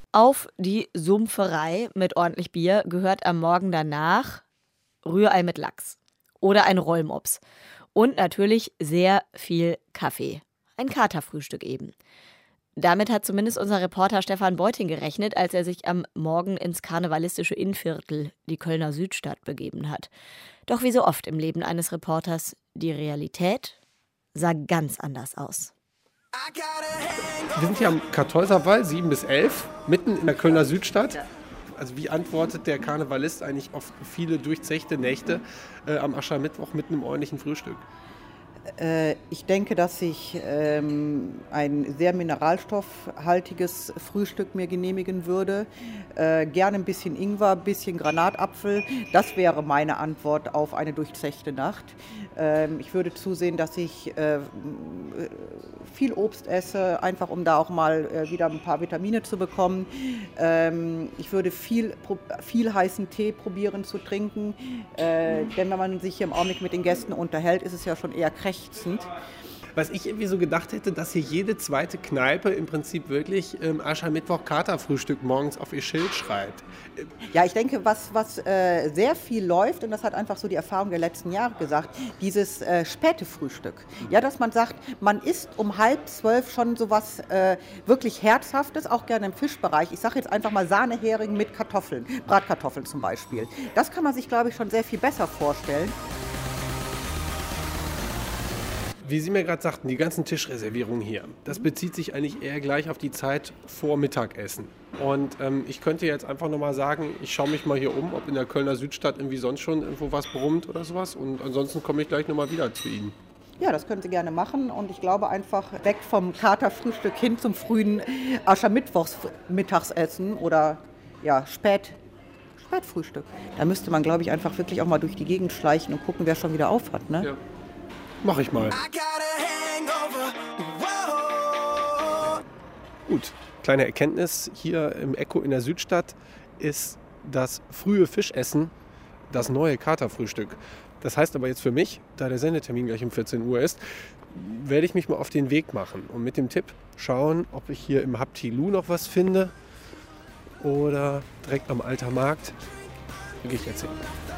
Auf die Sumpferei mit ordentlich Bier gehört am Morgen danach Rührei mit Lachs oder ein Rollmops und natürlich sehr viel Kaffee. Ein Katerfrühstück eben. Damit hat zumindest unser Reporter Stefan Beuting gerechnet, als er sich am Morgen ins karnevalistische Innviertel, die Kölner Südstadt, begeben hat. Doch wie so oft im Leben eines Reporters, die Realität sah ganz anders aus. Wir sind hier am Kartäuserwall, 7 bis 11, mitten in der Kölner Südstadt. Also wie antwortet der Karnevalist eigentlich auf viele durchzechte Nächte am Aschermittwoch mit einem ordentlichen Frühstück? Ich denke, dass ich ein sehr mineralstoffhaltiges Frühstück mir genehmigen würde. Gerne ein bisschen Ingwer, ein bisschen Granatapfel. Das wäre meine Antwort auf eine durchzechte Nacht. Ich würde zusehen, dass ich viel Obst esse, einfach um da auch mal wieder ein paar Vitamine zu bekommen. Ich würde viel heißen Tee probieren zu trinken. Denn wenn man sich hier im Augenblick mit den Gästen unterhält, ist es ja schon eher krächzend. Was ich irgendwie so gedacht hätte, dass hier jede zweite Kneipe im Prinzip wirklich Aschermittwoch Katerfrühstück morgens auf ihr Schild schreibt. Ja, ich denke, was sehr viel läuft, und das hat einfach so die Erfahrung der letzten Jahre gesagt, dieses späte Frühstück. Ja, dass man sagt, man isst um 11:30 schon sowas wirklich Herzhaftes, auch gerne im Fischbereich. Ich sage jetzt einfach mal Sahnehering mit Kartoffeln, Bratkartoffeln zum Beispiel. Das kann man sich, glaube ich, schon sehr viel besser vorstellen. Wie Sie mir gerade sagten, die ganzen Tischreservierungen hier, das bezieht sich eigentlich eher gleich auf die Zeit vor Mittagessen. Und ich könnte jetzt einfach nochmal sagen, ich schaue mich mal hier um, ob in der Kölner Südstadt irgendwie sonst schon irgendwo was brummt oder sowas. Und ansonsten komme ich gleich nochmal wieder zu Ihnen. Ja, das können Sie gerne machen. Und ich glaube einfach weg vom Katerfrühstück hin zum frühen Aschermittwochs-Mittagsessen oder ja, Spätfrühstück. Da müsste man, glaube ich, einfach wirklich auch mal durch die Gegend schleichen und gucken, wer schon wieder auf hat. Ne? Ja. Mach ich mal. Gut, kleine Erkenntnis hier im Echo in der Südstadt ist das frühe Fischessen das neue Katerfrühstück. Das heißt aber jetzt für mich, da der Sendetermin gleich um 14 Uhr ist, werde ich mich mal auf den Weg machen und mit dem Tipp schauen, ob ich hier im Haptilu noch was finde oder direkt am Alter Markt. Da gehe ich jetzt hin.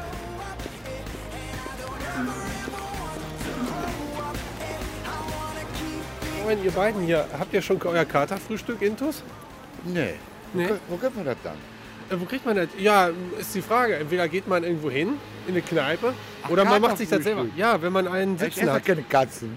Moin, ihr beiden hier. Habt ihr schon euer Katerfrühstück intus? Nee. Wo kriegt man das dann? Wo kriegt man das? Ja, ist die Frage. Entweder geht man irgendwo hin, in eine Kneipe, oder man macht sich das selber. Ja, wenn man einen Ich sitzen esse hat. keine Katzen.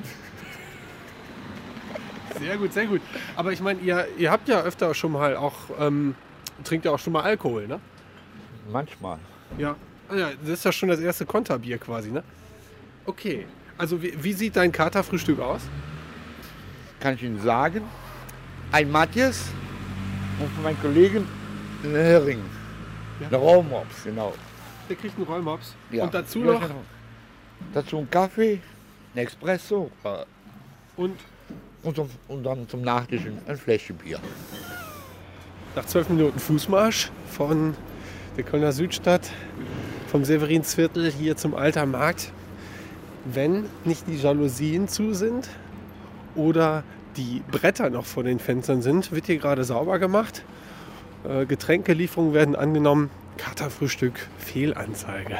Sehr gut, sehr gut. Aber ich meine, ihr habt ja öfter schon mal auch, trinkt ja auch schon mal Alkohol, ne? Manchmal. Ja. Ah ja, das ist ja schon das erste Konterbier quasi, ne? Okay. Also wie sieht dein Katerfrühstück aus? Kann ich Ihnen sagen, ein Matthias und von meinen Kollegen ein Hering. Ja. Eine Rollmops, genau. Der kriegt einen Rollmops. Ja. Und dazu noch? Dazu ein Kaffee, ein Espresso Und und dann zum Nachtisch ein Fläschchen Bier. nach 12 Minuten Fußmarsch von der Kölner Südstadt, vom Severinsviertel hier zum Alter Markt, wenn nicht die Jalousien zu sind oder die Bretter noch vor den Fenstern sind, wird hier gerade sauber gemacht. Getränkelieferungen werden angenommen. Katerfrühstück, Fehlanzeige.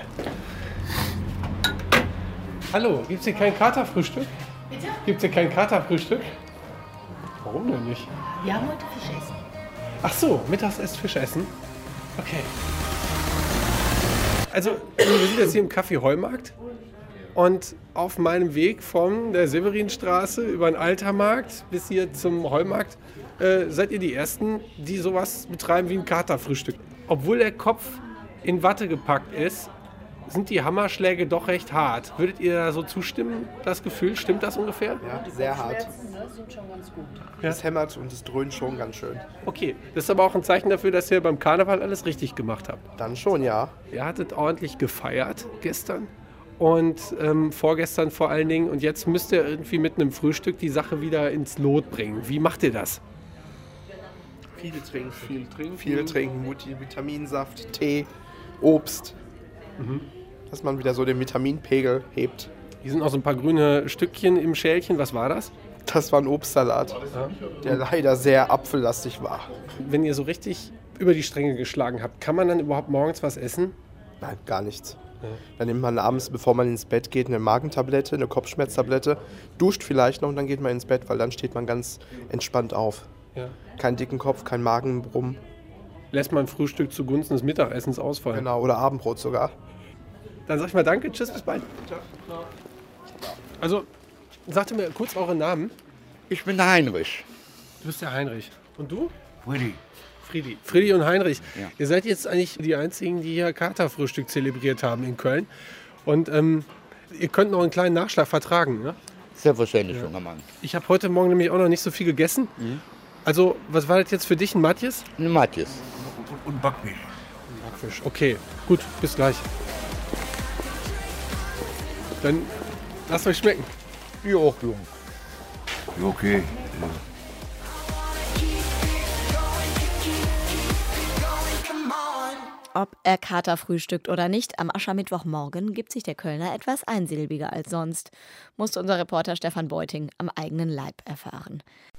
Hallo, gibt es hier kein Katerfrühstück? Bitte? Gibt es hier kein Katerfrühstück? Warum denn nicht? Wir haben heute Fisch essen. Ach so, mittags erst Fisch essen? Okay. Also, wir sind jetzt hier im Café Heumarkt und auf meinem Weg von der Severinstraße über den Altermarkt bis hier zum Heumarkt seid ihr die Ersten, die sowas betreiben wie ein Katerfrühstück. Obwohl der Kopf in Watte gepackt ist, sind die Hammerschläge doch recht hart. Würdet ihr da so zustimmen, das Gefühl? Stimmt das ungefähr? Ja, sehr hart. Sind schon ganz gut. Es hämmert und es dröhnt schon ganz schön. Okay, das ist aber auch ein Zeichen dafür, dass ihr beim Karneval alles richtig gemacht habt. Dann schon, ja. Ihr hattet ordentlich gefeiert gestern und vorgestern vor allen Dingen. Und jetzt müsst ihr irgendwie mit einem Frühstück die Sache wieder ins Lot bringen. Wie macht ihr das? Viel trinken. Viel trinken. Viel trinken, Vitaminsaft, Tee, Obst. Dass man wieder so den Vitaminpegel hebt. Hier sind noch so ein paar grüne Stückchen im Schälchen. Was war das? Das war ein Obstsalat, der leider sehr apfellastig war. Wenn ihr so richtig über die Stränge geschlagen habt, kann man dann überhaupt morgens was essen? Nein, gar nichts. Dann nimmt man abends, bevor man ins Bett geht, eine Magentablette, eine Kopfschmerztablette, duscht vielleicht noch und dann geht man ins Bett, weil dann steht man ganz entspannt auf. Ja. Keinen dicken Kopf, kein Magenbrummen. Lässt man Frühstück zugunsten des Mittagessens ausfallen? Genau, oder Abendbrot sogar. Dann sag ich mal danke, tschüss, bis bald. Also, sagt mir kurz eure Namen. Ich bin der Heinrich. Du bist der Heinrich. Und du? Friedi. Friedi und Heinrich. Ja. Ihr seid jetzt eigentlich die Einzigen, die hier Katerfrühstück zelebriert haben in Köln. Und ihr könnt noch einen kleinen Nachschlag vertragen, ne? Selbstverständlich, junger Mann. Ich habe heute Morgen nämlich auch noch nicht so viel gegessen. Also, was war das jetzt für dich, ein Matthias? Ein Matthias. Und Backfisch. Backfisch. Okay, gut, bis gleich. Dann lasst euch schmecken. Ja, auch, Junge. Okay. Ob er Kater frühstückt oder nicht, am Aschermittwochmorgen gibt sich der Kölner etwas einsilbiger als sonst, musste unser Reporter Stefan Beuting am eigenen Leib erfahren.